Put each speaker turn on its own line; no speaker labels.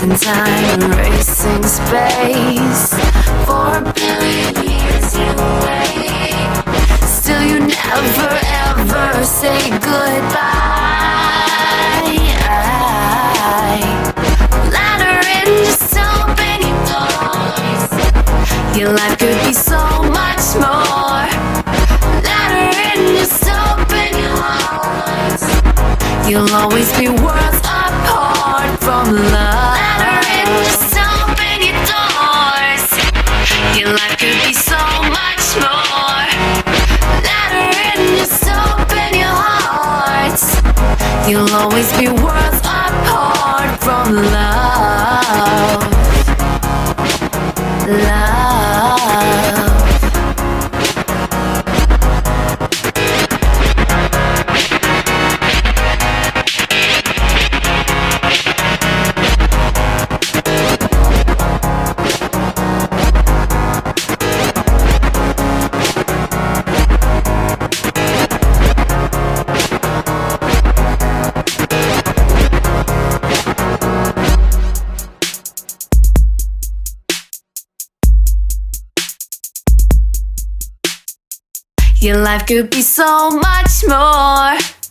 in time, erasing space. For a billion years you wait, still you never ever say goodbye. Ladder in, just open your doors. Your life could be so much more. Ladder in, just open your heart. You'll always be worlds apart from love. Ladder in, just open your doors. Your life could be so much more. Ladder in, just open your heart. You'll always be worlds apart from love. Love. Your life could be so much more.